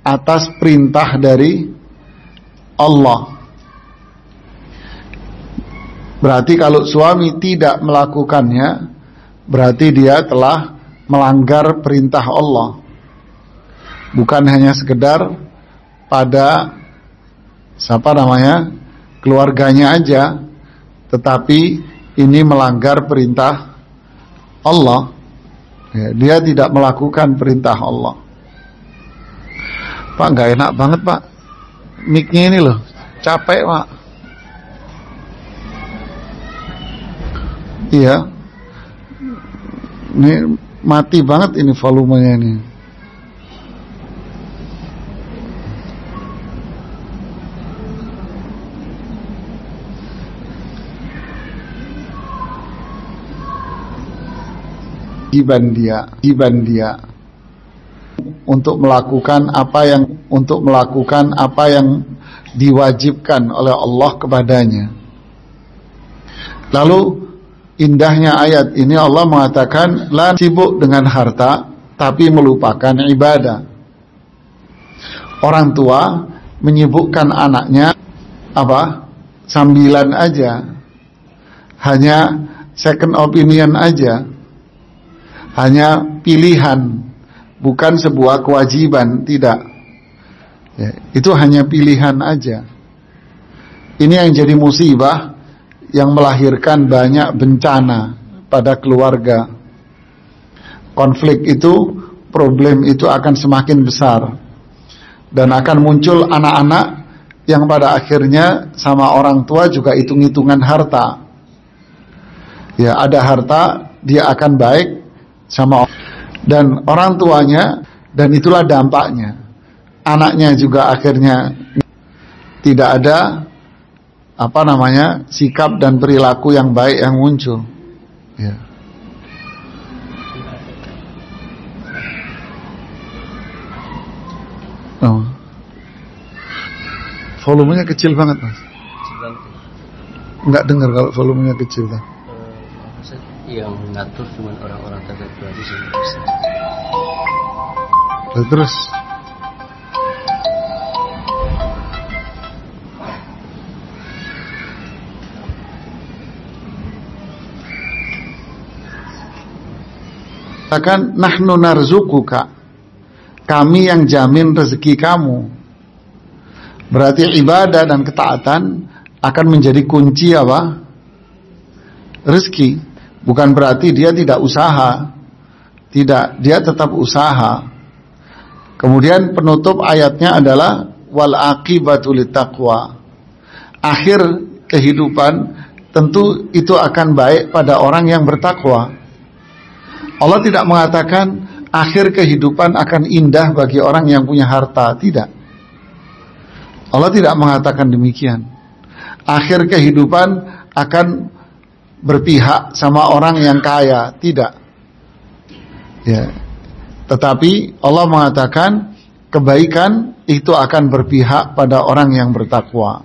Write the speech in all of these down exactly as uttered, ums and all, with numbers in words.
atas perintah dari Allah. Berarti kalau suami tidak melakukannya, berarti dia telah melanggar perintah Allah. Bukan hanya sekedar pada siapa namanya keluarganya aja, tetapi ini melanggar perintah Allah. Ya, dia tidak melakukan perintah Allah. Pak, nggak enak banget Pak, mic-nya ini loh, capek Pak. Iya, ini mati banget ini volumenya ini. Kewajiban dia, kewajiban dia untuk melakukan apa yang untuk melakukan apa yang diwajibkan oleh Allah kepadanya. Lalu indahnya ayat ini, Allah mengatakan la sibuk dengan harta tapi melupakan ibadah. Orang tua menyibukkan anaknya apa? Sambilan aja. Hanya second opinion aja. Hanya pilihan, bukan sebuah kewajiban, tidak. Ya, itu hanya pilihan aja. Ini yang jadi musibah, yang melahirkan banyak bencana pada keluarga. Konflik itu, problem itu akan semakin besar, dan akan muncul anak-anak yang pada akhirnya sama orang tua juga hitung-hitungan harta. Ya, ada harta, dia akan baik sama dan orang tuanya, dan itulah dampaknya. Anaknya juga akhirnya tidak ada apa namanya sikap dan perilaku yang baik yang muncul. Ya. Oh. Volumenya kecil banget Mas. Enggak dengar kalau volumenya kecil kan. Yang mengatur cuma orang-orang tertentu aja sih. Terus katakan nahnu narzukuka, kami yang jamin rezeki kamu. Berarti ibadah dan ketaatan akan menjadi kunci apa? Rezeki. Bukan berarti dia tidak usaha. Tidak, dia tetap usaha. Kemudian penutup ayatnya adalah wal aqibatu littaqwa. Akhir kehidupan tentu itu akan baik pada orang yang bertakwa. Allah tidak mengatakan akhir kehidupan akan indah bagi orang yang punya harta, tidak. Allah tidak mengatakan demikian. Akhir kehidupan akan berpihak sama orang yang kaya, tidak. Ya. Tetapi Allah mengatakan kebaikan itu akan berpihak pada orang yang bertakwa.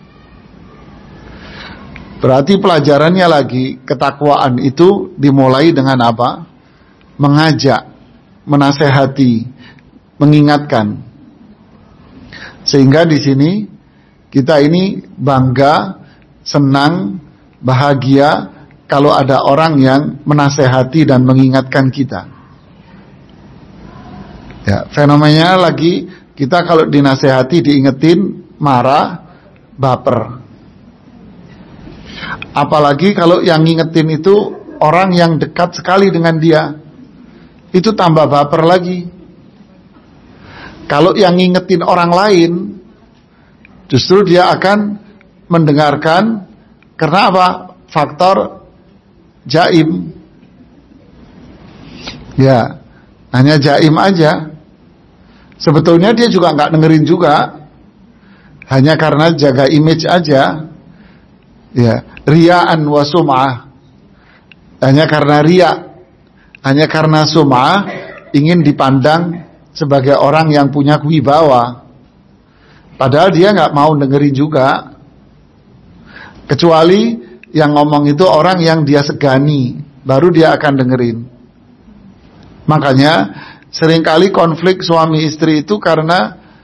Berarti pelajarannya lagi, ketakwaan itu dimulai dengan apa? Mengajak, menasehati, mengingatkan. Sehingga di sini kita ini bangga, senang, bahagia kalau ada orang yang menasehati dan mengingatkan kita. Ya, fenomenanya lagi, kita kalau dinasehati, diingetin, marah, baper. Apalagi kalau yang ngingetin itu orang yang dekat sekali dengan dia, itu tambah baper lagi. Kalau yang ngingetin orang lain, justru dia akan mendengarkan. Karena apa? Faktor jaim. Ya, hanya jaim aja. Sebetulnya dia juga nggak dengerin juga, hanya karena jaga image aja. Ya, riya'an wa sum'ah. Hanya karena riya, hanya karena sum'ah, ingin dipandang sebagai orang yang punya wibawa. Padahal dia nggak mau dengerin juga. Kecuali yang ngomong itu orang yang dia segani, baru dia akan dengerin. Makanya seringkali konflik suami istri itu karena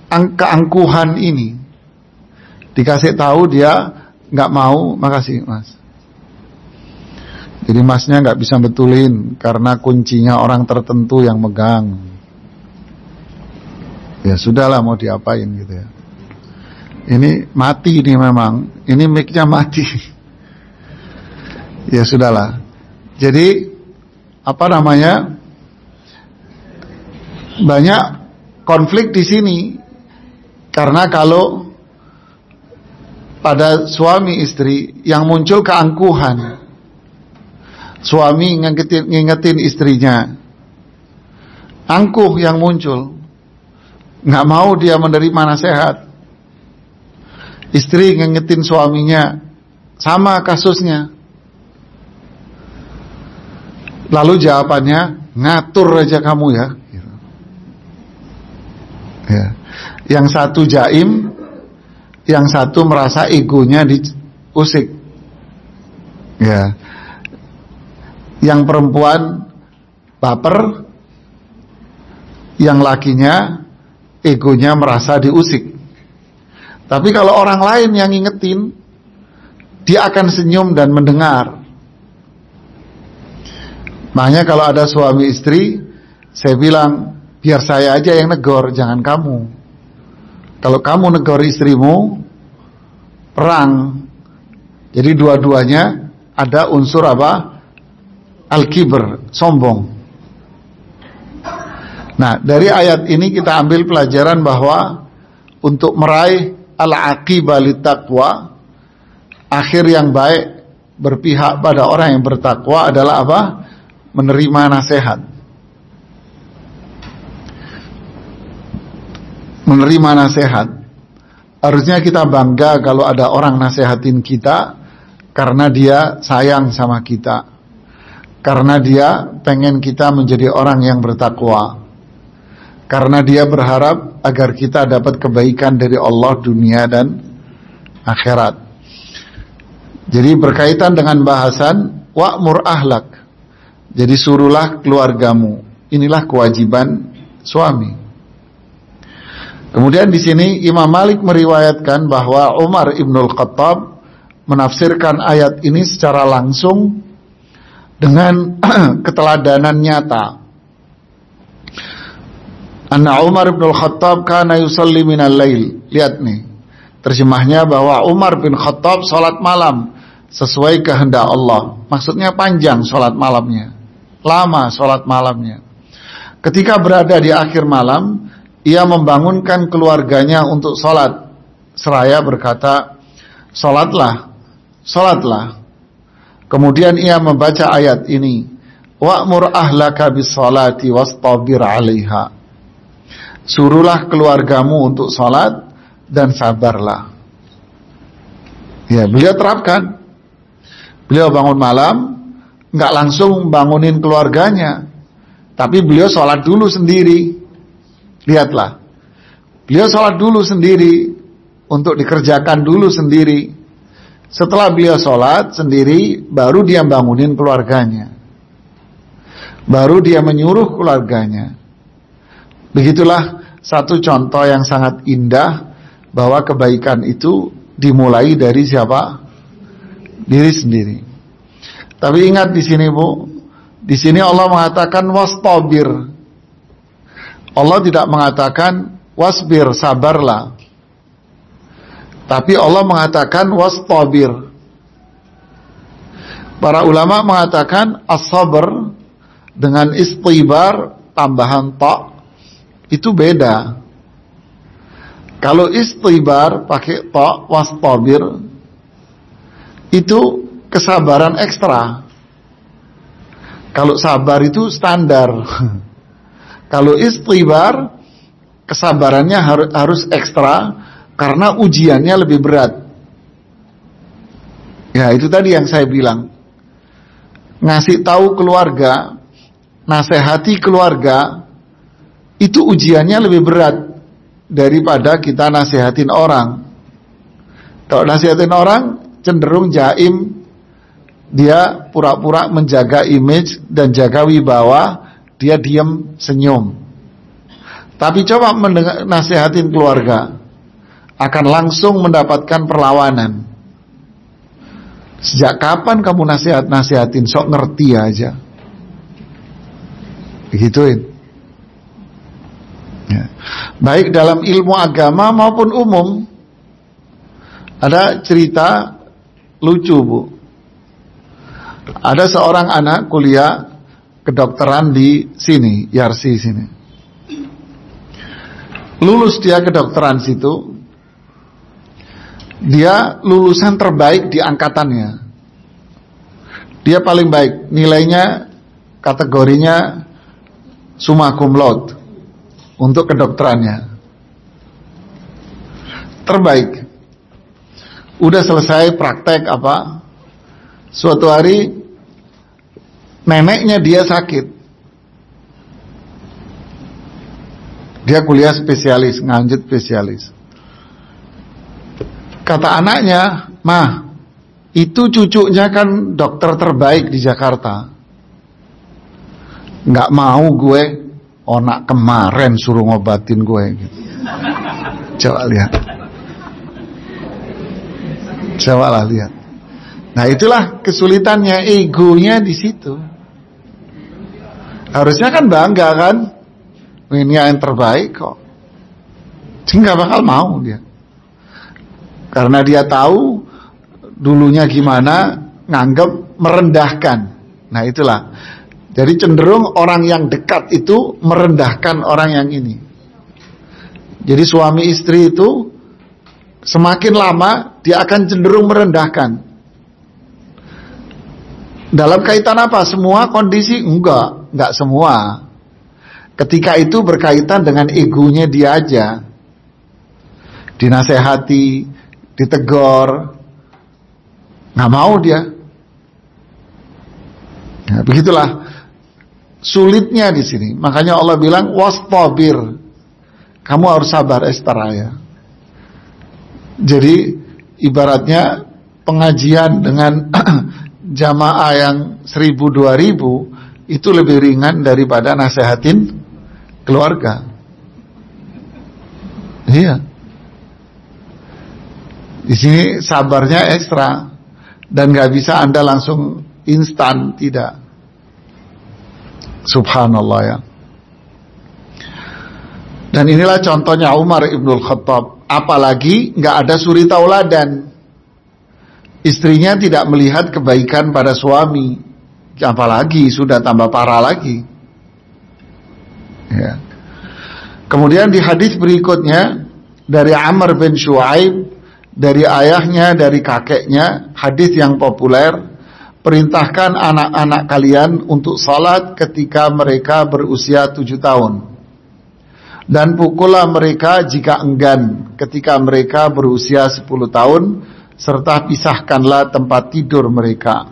keangkuhan ini. Dikasih tahu dia nggak mau, makasih mas. Jadi masnya nggak bisa betulin karena kuncinya orang tertentu yang megang. Ya sudahlah, mau diapain gitu ya. Ini mati nih memang, ini mic-nya mati. Ya sudahlah. Jadi apa namanya? Banyak konflik di sini karena kalau pada suami istri yang muncul keangkuhan, suami ngingetin, ngingetin istrinya, angkuh yang muncul, nggak mau dia menerima nasihat. Istri ngingetin suaminya, sama kasusnya. Lalu jawabannya, ngatur aja kamu ya. Ya. Yang satu jaim, yang satu merasa egonya diusik. Ya. Yang perempuan baper, yang lakinya egonya merasa diusik. Tapi kalau orang lain yang ngingetin, dia akan senyum dan mendengar. Makanya kalau ada suami istri, saya bilang, biar saya aja yang negor, jangan kamu. Kalau kamu negor istrimu, perang. Jadi dua-duanya ada unsur apa? Al-kibr, sombong. Nah, dari ayat ini kita ambil pelajaran bahwa untuk meraih al-aqibah littaqwa, akhir yang baik berpihak pada orang yang bertakwa adalah apa? Menerima nasihat. Menerima nasihat. Harusnya kita bangga kalau ada orang nasihatin kita karena dia sayang sama kita, karena dia pengen kita menjadi orang yang bertakwa, karena dia berharap agar kita dapat kebaikan dari Allah dunia dan akhirat. Jadi berkaitan dengan bahasan wa'mur ahlak, jadi suruhlah keluargamu. Inilah kewajiban suami. Kemudian di sini Imam Malik meriwayatkan bahwa Umar Ibnul Khattab menafsirkan ayat ini secara langsung dengan keteladanan nyata. Anna Umar Ibnul Khattab kana yusalli minal lail. Lihat nih, terjemahnya bahwa Umar bin Khattab salat malam sesuai kehendak Allah. Maksudnya panjang salat malamnya, lama salat malamnya. Ketika berada di akhir malam, ia membangunkan keluarganya untuk salat, seraya berkata, salatlah, salatlah. Kemudian ia membaca ayat ini, wa'mur ahlaka bis-salati wastabir 'alaiha. Suruhlah keluargamu untuk salat dan sabarlah. Ya, beliau terapkan. Beliau bangun malam, enggak langsung bangunin keluarganya, tapi beliau salat dulu sendiri. Lihatlah, beliau sholat dulu sendiri, untuk dikerjakan dulu sendiri. Setelah beliau sholat sendiri, baru dia bangunin keluarganya, baru dia menyuruh keluarganya. Begitulah satu contoh yang sangat indah bahwa kebaikan itu dimulai dari siapa? Diri sendiri. Tapi ingat di sini Bu, di sini Allah mengatakan wastabir. Allah tidak mengatakan wasbir, sabarlah. Tapi Allah mengatakan wastabir. Para ulama mengatakan as-sabr dengan istibar tambahan ta itu beda. Kalau istibar pakai ta wastabir itu kesabaran ekstra. Kalau sabar itu standar. Kalau istibar, kesabarannya harus, harus ekstra karena ujiannya lebih berat. Ya, itu tadi yang saya bilang. Ngasih tahu keluarga, nasihati keluarga, itu ujiannya lebih berat daripada kita nasihatin orang. Kalau nasihatin orang, cenderung jaim, dia pura-pura menjaga image dan jaga wibawa, dia diam senyum. Tapi coba mendengar, nasihatin keluarga, akan langsung mendapatkan perlawanan. Sejak kapan kamu nasihat-nasihatin, sok ngerti aja, begituin. Ya. Baik dalam ilmu agama maupun umum. Ada cerita lucu, Bu. Ada seorang anak kuliah kedokteran di sini, Yarsi sini. Lulus dia kedokteran situ. Dia lulusan terbaik di angkatannya. Dia paling baik, nilainya kategorinya summa cum laude untuk kedokterannya. Terbaik. Udah selesai praktek apa, suatu hari neneknya dia sakit. Dia kuliah spesialis, nganjut spesialis. Kata anaknya, "Mah, itu cucunya kan dokter terbaik di Jakarta. Nggak mau gue, onak kemarin suruh ngobatin gue." Gitu. Coba lihat. Coba lah lihat. Nah itulah kesulitannya, egonya di situ. Harusnya kan bangga kan, ini yang terbaik kok. Jadi nggak bakal mau dia, karena dia tahu dulunya gimana, nganggep merendahkan. Nah itulah. Jadi cenderung orang yang dekat itu merendahkan orang yang ini. Jadi suami istri itu semakin lama dia akan cenderung merendahkan. Dalam kaitan apa? Semua kondisi? Enggak, enggak semua. Ketika itu berkaitan dengan egonya dia aja. Dinasehati, ditegur, nggak mau dia. Nah, begitulah sulitnya di sini. Makanya Allah bilang wastabir. Kamu harus sabar, Estaraya. Jadi ibaratnya pengajian dengan jamaah yang seribu dua ribu itu lebih ringan daripada nasehatin keluarga. Iya. Di sini sabarnya ekstra dan nggak bisa Anda langsung instan, tidak. Subhanallah ya. Dan inilah contohnya Umar Ibnul Khattab. Apalagi nggak ada suri tauladan. Istrinya tidak melihat kebaikan pada suami. Apalagi sudah tambah parah lagi. Ya. Kemudian di hadis berikutnya dari Amr bin Shu'aib, dari ayahnya, dari kakeknya, hadis yang populer, perintahkan anak-anak kalian untuk salat ketika mereka berusia tujuh tahun. Dan pukullah mereka jika enggan ketika mereka berusia sepuluh tahun, serta pisahkanlah tempat tidur mereka.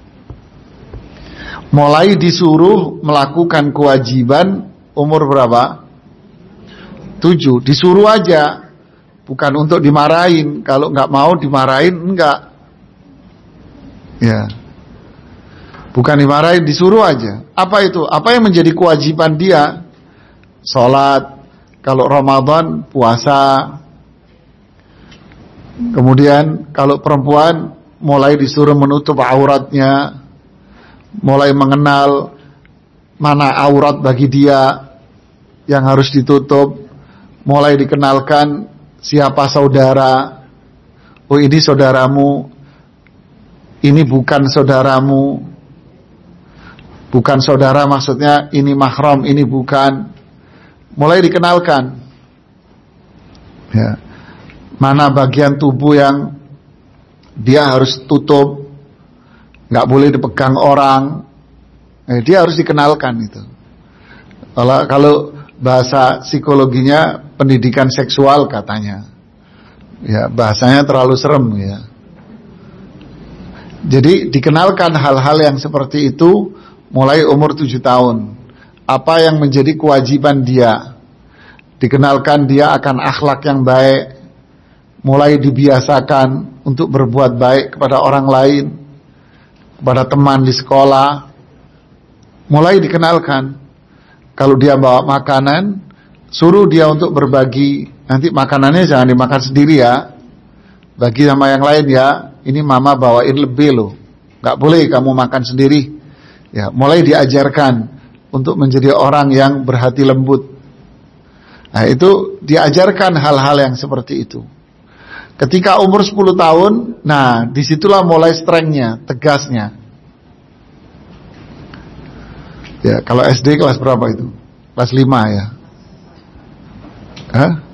Mulai disuruh melakukan kewajiban umur berapa? Tujuh. Disuruh aja, bukan untuk dimarahin. Kalau nggak mau dimarahin, enggak. Ya, bukan dimarahin, disuruh aja. Apa itu? Apa yang menjadi kewajiban dia? Sholat. Kalau Ramadan, puasa. Kemudian kalau perempuan, mulai disuruh menutup auratnya, mulai mengenal mana aurat bagi dia yang harus ditutup, mulai dikenalkan siapa saudara. Oh ini saudaramu, ini bukan saudaramu. Bukan saudara maksudnya ini mahram, ini bukan. Mulai dikenalkan ya, mana bagian tubuh yang dia harus tutup, nggak boleh dipegang orang, eh, dia harus dikenalkan itu. Kalau, kalau bahasa psikologinya pendidikan seksual katanya, ya bahasanya terlalu serem ya. Jadi dikenalkan hal-hal yang seperti itu mulai umur tujuh tahun. Apa yang menjadi kewajiban dia, dikenalkan dia akan akhlak yang baik, mulai dibiasakan untuk berbuat baik kepada orang lain, kepada teman di sekolah. Mulai dikenalkan, kalau dia bawa makanan, suruh dia untuk berbagi. Nanti makanannya jangan dimakan sendiri ya, bagi sama yang lain ya. Ini mama bawain lebih loh, nggak boleh kamu makan sendiri. Ya, mulai diajarkan untuk menjadi orang yang berhati lembut. Nah, itu diajarkan hal-hal yang seperti itu. Ketika umur sepuluh tahun, nah disitulah mulai strengthnya, tegasnya. Ya, kalau S D kelas berapa itu? Kelas lima ya. Hah?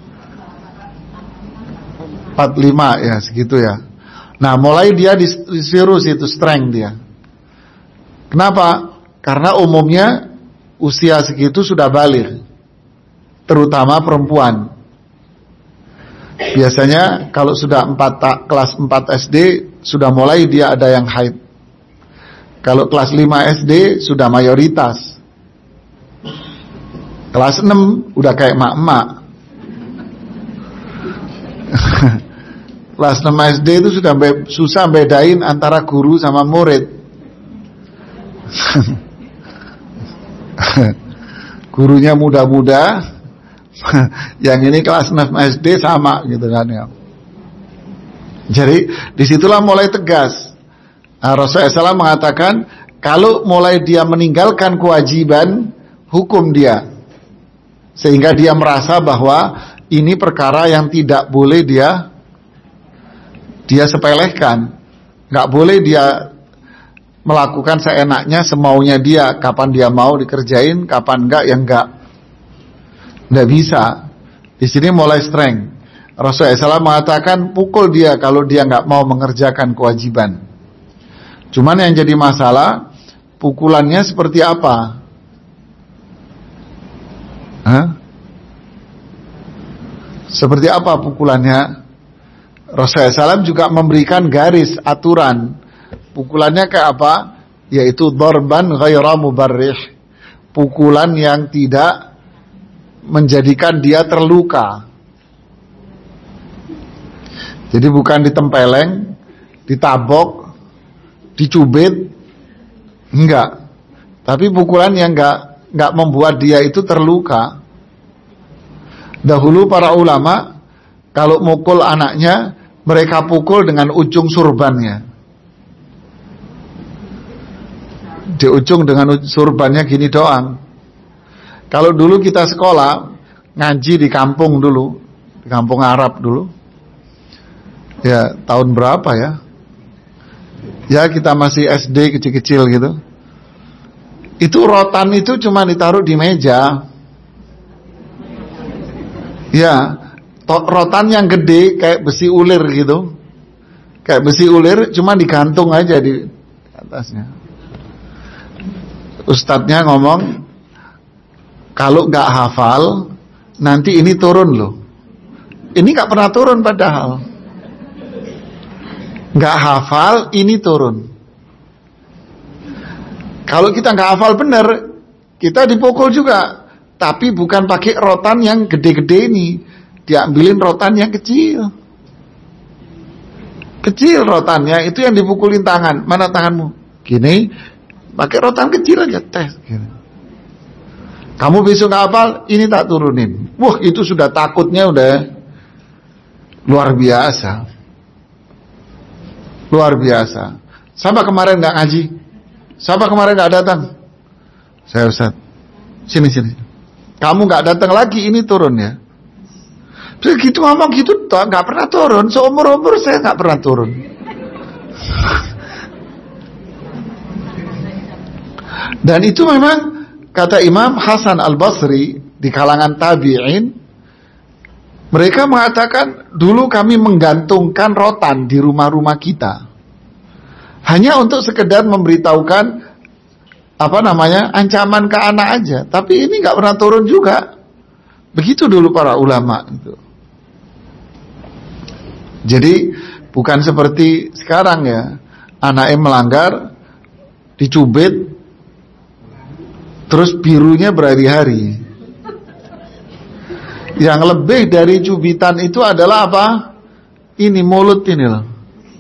empat puluh lima ya, segitu ya. Nah, mulai dia disuruh itu strength dia. Kenapa? Karena umumnya usia segitu sudah balik, terutama perempuan. Biasanya kalau sudah empat, kelas empat S D sudah mulai dia ada yang haid. Kalau kelas lima S D sudah mayoritas. Kelas enam udah kayak emak-emak. Kelas enam S D itu sudah be- susah bedain antara guru sama murid. Gurunya muda-muda, yang ini kelas enam S D sama gitu kan ya. Jadi disitulah mulai tegas. Nah, Rasulullah shallallahu alaihi wasallam mengatakan kalau mulai dia meninggalkan kewajiban, hukum dia, sehingga dia merasa bahwa ini perkara yang tidak boleh dia dia sepelehkan, nggak boleh dia melakukan seenaknya, semaunya dia, kapan dia mau dikerjain, kapan enggak, ya enggak. Enggak bisa. Di sini mulai strength. Rasulullah shallallahu alaihi wasallam mengatakan pukul dia kalau dia enggak mau mengerjakan kewajiban. Cuman yang jadi masalah, pukulannya seperti apa? Hah? Seperti apa pukulannya? Rasulullah shallallahu alaihi wasallam juga memberikan garis, aturan. Pukulannya kayak apa? Yaitu darban ghaira mubarrih. Pukulan yang tidak menjadikan dia terluka. Jadi bukan ditempeleng, ditabok, dicubit, enggak. Tapi pukulan yang enggak enggak membuat dia itu terluka. Dahulu para ulama kalau mukul anaknya, mereka pukul dengan ujung surbannya. Di ujung dengan surbannya gini doang. Kalau dulu kita sekolah ngaji di kampung dulu, di kampung Arab dulu, ya tahun berapa ya? Ya kita masih S D kecil-kecil gitu. Itu rotan itu cuma ditaruh di meja. Ya, rotan yang gede kayak besi ulir gitu, kayak besi ulir cuma digantung aja di atasnya. Ustadznya ngomong, kalau gak hafal nanti ini turun loh. Ini gak pernah turun padahal. Gak hafal ini turun. Kalau kita gak hafal bener, kita dipukul juga. Tapi bukan pakai rotan yang gede-gede ini, diambilin rotan yang kecil. Kecil rotannya, itu yang dipukulin tangan. Mana tanganmu? Gini. Pakai rotan kecil aja, tes. Kamu besok nggak hafal, ini tak turunin. Wah, itu sudah takutnya udah luar biasa, luar biasa. Siapa kemarin nggak ngaji? Siapa kemarin nggak datang? Saya Ustaz. Sini sini. Kamu nggak datang lagi, ini turun ya. Terus gitu ngomong gitu, toh nggak pernah turun. Seumur umur saya nggak pernah turun. Dan itu memang kata Imam Hasan Al-Basri di kalangan tabi'in, mereka mengatakan dulu kami menggantungkan rotan di rumah-rumah kita hanya untuk sekedar memberitahukan apa namanya ancaman ke anak aja, tapi ini nggak pernah turun juga. Begitu dulu para ulama itu. Jadi bukan seperti sekarang ya, anaknya melanggar dicubit terus birunya berhari-hari. Yang lebih dari cubitan itu adalah apa? Ini mulut ini loh.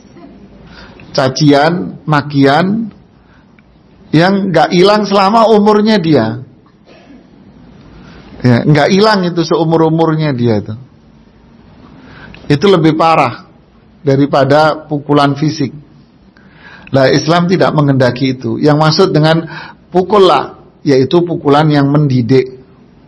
Cacian, makian yang gak hilang selama umurnya dia. Ya, nggak hilang itu seumur umurnya dia itu. Itu lebih parah daripada pukulan fisik. Lah Islam tidak mengendaki itu. Yang maksud dengan pukul lah, yaitu pukulan yang mendidik.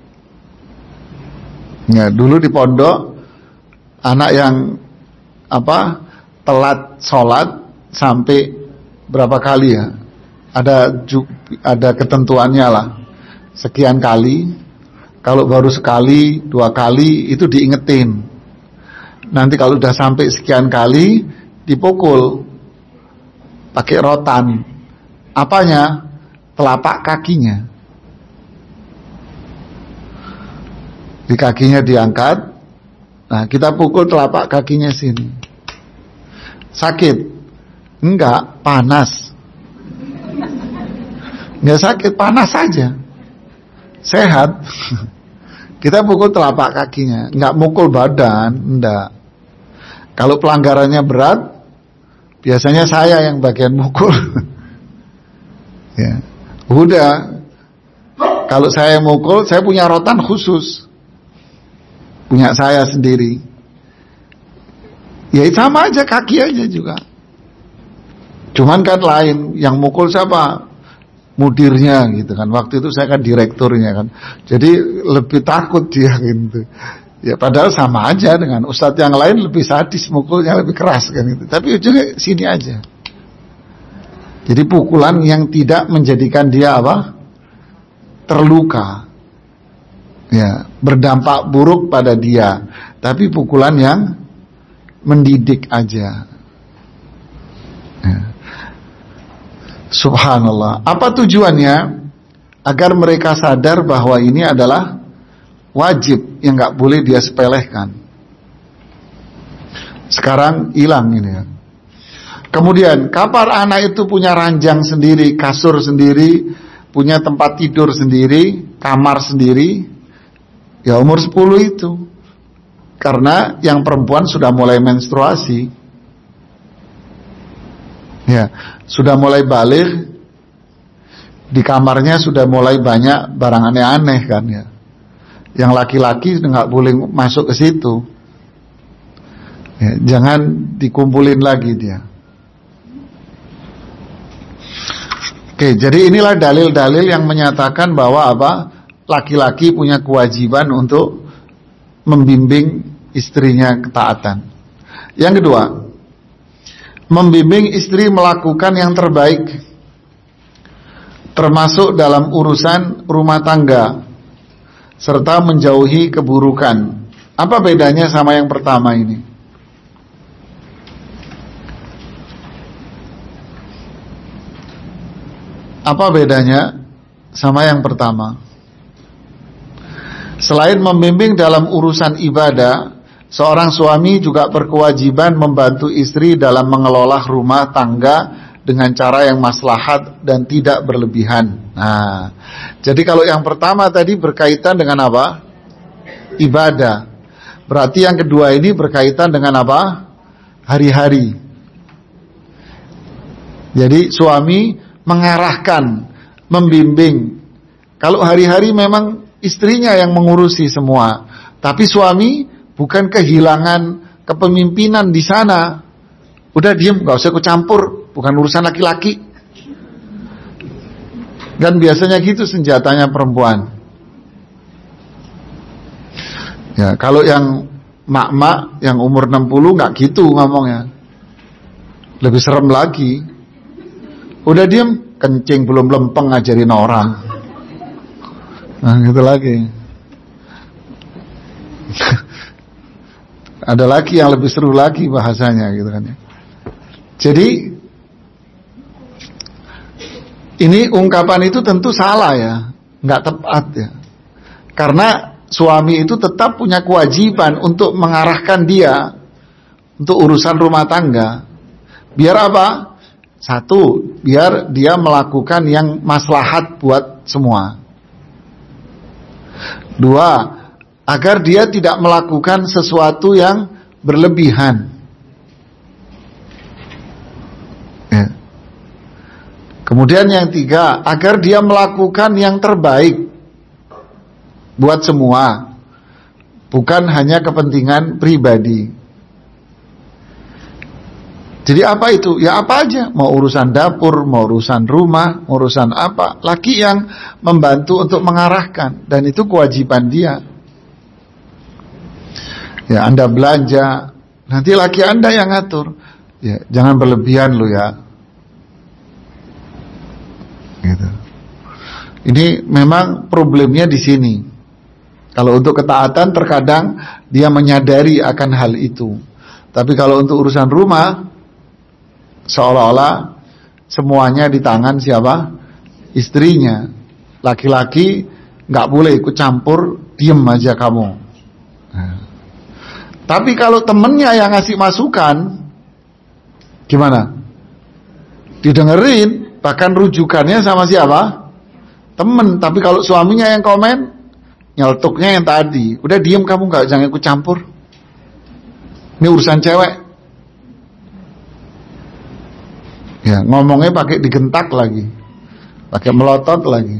Ya, dulu di pondok anak yang apa telat sholat sampai berapa kali ya? Ada ada ketentuannya lah. Sekian kali. Kalau baru sekali, dua kali itu diingetin. Nanti kalau udah sampai sekian kali dipukul pakai rotan. Apanya? Telapak kakinya. Di kakinya diangkat. Nah, kita pukul telapak kakinya sini. Sakit? Enggak, panas. Enggak sakit, panas saja. Sehat. Kita pukul telapak kakinya, enggak mukul badan, enggak. Kalau pelanggarannya berat, biasanya saya yang bagian mukul. Ya. Udah. Kalau saya mukul, saya punya rotan khusus. Punya saya sendiri. Ya sama aja, kaki aja juga. Cuman kan lain, yang mukul siapa? Mudirnya gitu kan. Waktu itu saya kan direkturnya kan. Jadi lebih takut dia gitu. Ya padahal sama aja dengan ustadz yang lain, lebih sadis, mukulnya lebih keras kan gitu. Tapi ujungnya sini aja. Jadi pukulan yang tidak menjadikan dia apa? Terluka. Ya, berdampak buruk pada dia. Tapi pukulan yang mendidik aja. Ya. Subhanallah. Apa tujuannya? Agar mereka sadar bahwa ini adalah wajib yang gak boleh dia sepelehkan. Sekarang hilang ini ya. Kemudian kapan anak itu punya ranjang sendiri, kasur sendiri, punya tempat tidur sendiri, kamar sendiri, ya umur sepuluh itu. Karena yang perempuan sudah mulai menstruasi. Ya, sudah mulai balik, di kamarnya sudah mulai banyak barang aneh-aneh kan ya. Yang laki-laki nggak boleh masuk ke situ. Ya, jangan dikumpulin lagi dia. Oke, jadi inilah dalil-dalil yang menyatakan bahwa apa? Laki-laki punya kewajiban untuk membimbing istrinya ketaatan. Yang kedua, membimbing istri melakukan yang terbaik, termasuk dalam urusan rumah tangga, serta menjauhi keburukan. Apa bedanya sama yang pertama ini? Apa bedanya sama yang pertama? Selain membimbing dalam urusan ibadah, seorang suami juga berkewajiban membantu istri dalam mengelola rumah tangga dengan cara yang maslahat dan tidak berlebihan. Nah, jadi kalau yang pertama tadi berkaitan dengan apa? Ibadah. Berarti yang kedua ini berkaitan dengan apa? Hari-hari. Jadi suami mengarahkan, membimbing. Kalau hari-hari memang istrinya yang mengurusi semua, tapi suami bukan kehilangan kepemimpinan di sana. Udah diem, gak usah ikut campur, bukan urusan laki-laki. Dan biasanya gitu senjatanya perempuan. Ya, kalau yang mak-mak yang umur enam puluh gak gitu ngomongnya. Lebih serem lagi. Udah diem, kencing belum lempeng ngajarin orang. Nah, gitu lagi. Ada lagi yang lebih seru lagi bahasanya gitu kan ya. Jadi ini ungkapan itu tentu salah ya, nggak tepat ya. Karena suami itu tetap punya kewajiban untuk mengarahkan dia untuk urusan rumah tangga. Biar apa? Satu, biar dia melakukan yang maslahat buat semua. Dua, agar dia tidak melakukan sesuatu yang berlebihan. Ya. Kemudian yang tiga, agar dia melakukan yang terbaik. buat semua, bukan hanya kepentingan pribadi. Jadi apa itu? Ya apa aja, mau urusan dapur, mau urusan rumah, mau urusan apa, laki yang membantu untuk mengarahkan, dan itu kewajiban dia. Ya, Anda belanja, nanti laki Anda yang ngatur. Ya, jangan berlebihan lo ya. Gitu. Ini memang problemnya di sini. Kalau untuk ketaatan terkadang dia menyadari akan hal itu. Tapi kalau untuk urusan rumah, seolah-olah semuanya di tangan siapa? Istrinya. Laki-laki nggak boleh ikut campur, diem aja kamu. Nah. Tapi kalau temennya yang ngasih masukan, gimana? Didengerin, bahkan rujukannya sama siapa? Temen. Tapi kalau suaminya yang komen, nyeltuknya yang tadi, udah diem kamu, nggak, jangan ikut campur. Ini urusan cewek. Ya, ngomongnya pakai digentak lagi, pakai melotot lagi.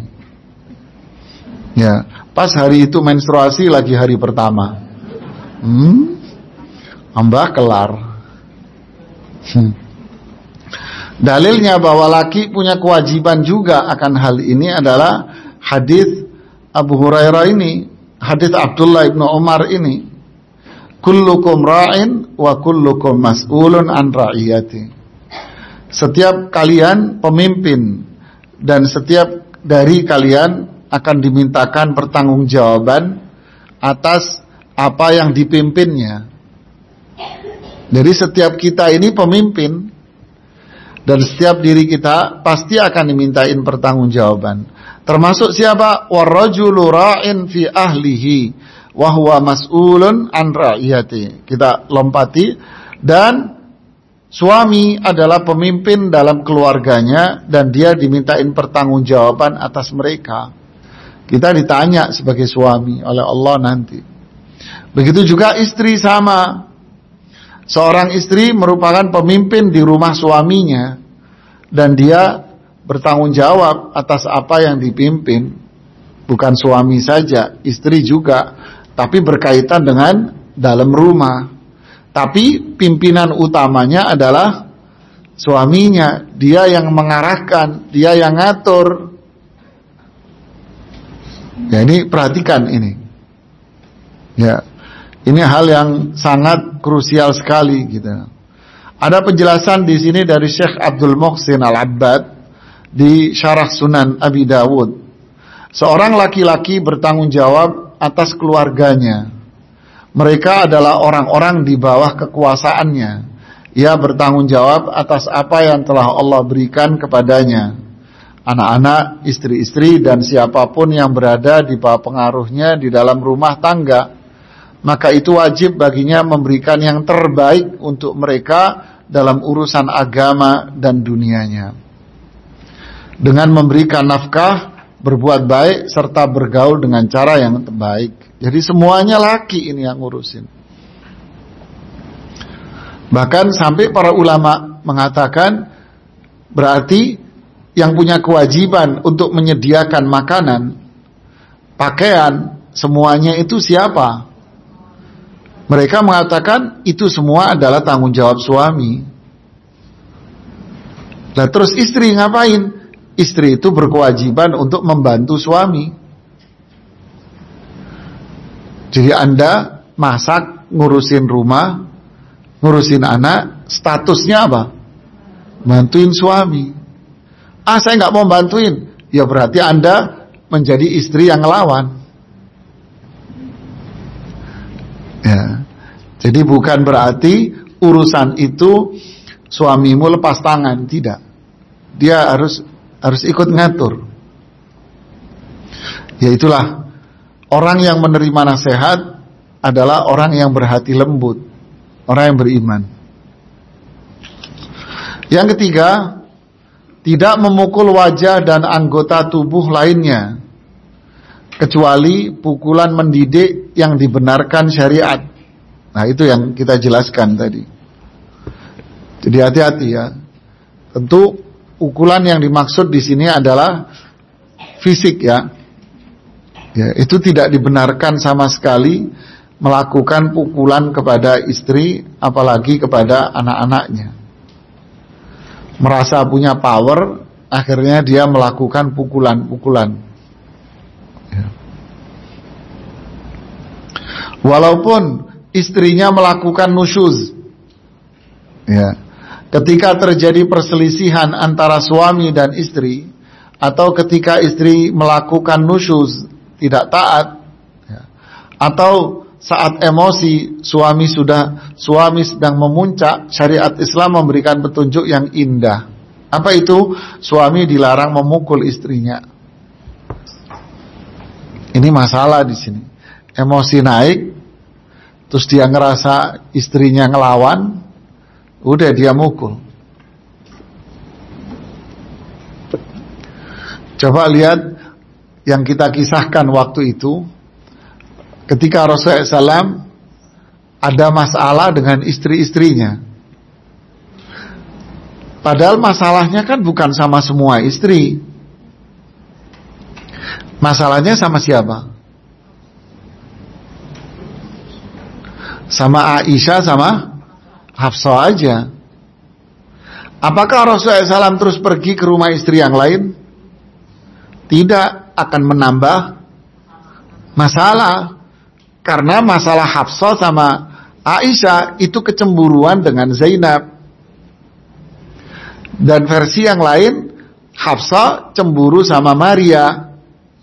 Ya, pas hari itu menstruasi lagi hari pertama. Hmm, ambah kelar. Hmm. Dalilnya bahwa laki punya kewajiban juga akan hal ini adalah hadis Abu Hurairah ini, hadis Abdullah ibnu Umar ini. Kullukum ra'in wa kullukum mas'ulun an ra'iyati. Setiap kalian pemimpin, dan setiap dari kalian akan dimintakan pertanggungjawaban atas apa yang dipimpinnya. Jadi setiap kita ini pemimpin, dan setiap diri kita pasti akan dimintain pertanggungjawaban. Termasuk siapa? Warrajulu ra'in fi ahlihi wa huwa mas'ulun an ra'iyati. Kita lompati. Dan suami adalah pemimpin dalam keluarganya, dan dia dimintain pertanggungjawaban atas mereka. Kita ditanya sebagai suami oleh Allah nanti. Begitu juga istri sama. Seorang istri merupakan pemimpin di rumah suaminya, dan dia bertanggung jawab atas apa yang dipimpin. Bukan suami saja, istri juga, tapi berkaitan dengan dalam rumah. Tapi pimpinan utamanya adalah suaminya. Dia yang mengarahkan, dia yang ngatur. Ya, ini perhatikan ini. Ya, ini hal yang sangat krusial sekali gitu. Ada penjelasan di sini dari Syekh Abdul Muhsin Al-Abbad di Syarah Sunan Abi Dawud. Seorang laki-laki bertanggung jawab atas keluarganya. Mereka adalah orang-orang di bawah kekuasaannya. Ia bertanggung jawab atas apa yang telah Allah berikan kepadanya. Anak-anak, istri-istri, dan siapapun yang berada di bawah pengaruhnya di dalam rumah tangga. Maka itu wajib baginya memberikan yang terbaik untuk mereka dalam urusan agama dan dunianya. Dengan memberikan nafkah, berbuat baik, serta bergaul dengan cara yang terbaik. Jadi semuanya laki ini yang ngurusin. Bahkan sampai para ulama mengatakan, berarti yang punya kewajiban untuk menyediakan makanan, pakaian, semuanya itu siapa? Mereka mengatakan itu semua adalah tanggung jawab suami. Nah, terus istri ngapain? Istri itu berkewajiban untuk membantu suami. Jadi Anda masak, ngurusin rumah, ngurusin anak, statusnya apa? Bantuin suami. Ah, saya nggak mau bantuin. Ya berarti Anda menjadi istri yang ngelawan. Ya. Jadi bukan berarti urusan itu suamimu lepas tangan, tidak. Dia harus harus ikut ngatur. Ya itulah, orang yang menerima nasihat adalah orang yang berhati lembut, orang yang beriman. Yang ketiga, tidak memukul wajah dan anggota tubuh lainnya, kecuali pukulan mendidik yang dibenarkan syariat. Nah, itu yang kita jelaskan tadi. Jadi hati-hati ya. Tentu pukulan yang dimaksud di sini adalah fisik ya. Ya, itu tidak dibenarkan sama sekali melakukan pukulan kepada istri, apalagi kepada anak-anaknya. Merasa punya power, akhirnya dia melakukan pukulan-pukulan. Ya. Walaupun istrinya melakukan nusyuz, ya, ketika terjadi perselisihan antara suami dan istri, atau ketika istri melakukan nusyuz, tidak taat, ya, atau saat emosi suami sudah suami sedang memuncak, syariat Islam memberikan petunjuk yang indah. Apa itu? Suami dilarang memukul istrinya. Ini masalah di sini. Emosi naik, terus dia ngerasa istrinya ngelawan, udah dia mukul. Coba lihat yang kita kisahkan waktu itu, ketika Rasulullah shallallahu alaihi wasallam ada masalah dengan istri-istrinya. Padahal masalahnya kan bukan sama semua istri. Masalahnya sama siapa? Sama Aisyah sama Hafsah aja. Apakah Rasulullah shallallahu alaihi wasallam terus pergi ke rumah istri yang lain? Tidak, akan menambah masalah. Karena masalah Hafsah sama Aisyah itu kecemburuan dengan Zainab. Dan versi yang lain, Hafsah cemburu sama Maria.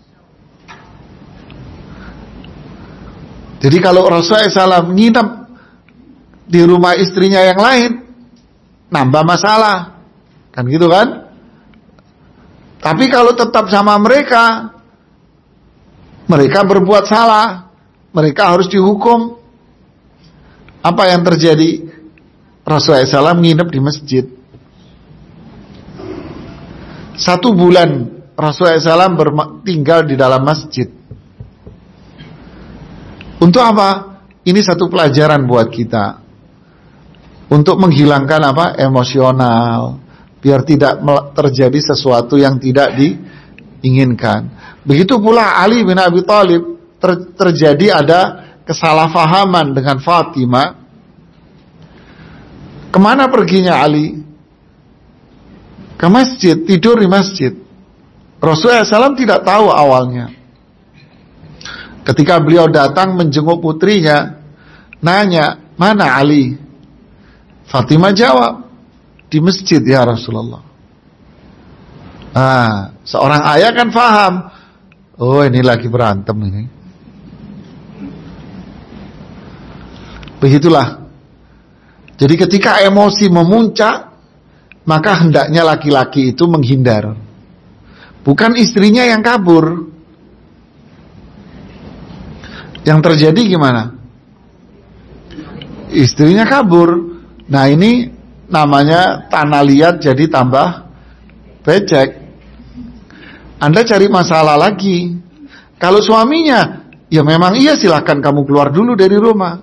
Jadi kalau Rasulullah shallallahu alaihi wasallam nginep di rumah istrinya yang lain, nambah masalah. Kan gitu kan? Tapi kalau tetap sama mereka, mereka berbuat salah, mereka harus dihukum. Apa yang terjadi? Rasulullah shallallahu alaihi wasallam nginep di masjid. Satu bulan Rasulullah shallallahu alaihi wasallam tinggal di dalam masjid. Untuk apa? Ini satu pelajaran buat kita. Untuk menghilangkan apa? Emosional. Biar tidak terjadi sesuatu yang tidak diinginkan. Begitu pula Ali bin Abi Thalib, ter- terjadi ada kesalahpahaman dengan Fatimah. Kemana perginya Ali? Ke masjid, tidur di masjid. Rasulullah shallallahu alaihi wasallam tidak tahu awalnya. Ketika beliau datang menjenguk putrinya, nanya, mana Ali? Fatimah jawab, di masjid ya Rasulullah. Ah, seorang ayah kan faham. Oh, ini lagi berantem ini. Begitulah. Jadi ketika emosi memuncak, maka hendaknya laki-laki itu menghindar. Bukan istrinya yang kabur. Yang terjadi gimana? Istrinya kabur. Nah, ini namanya tanah liat jadi tambah becek. Anda cari masalah lagi. Kalau suaminya, ya memang iya, silakan kamu keluar dulu dari rumah.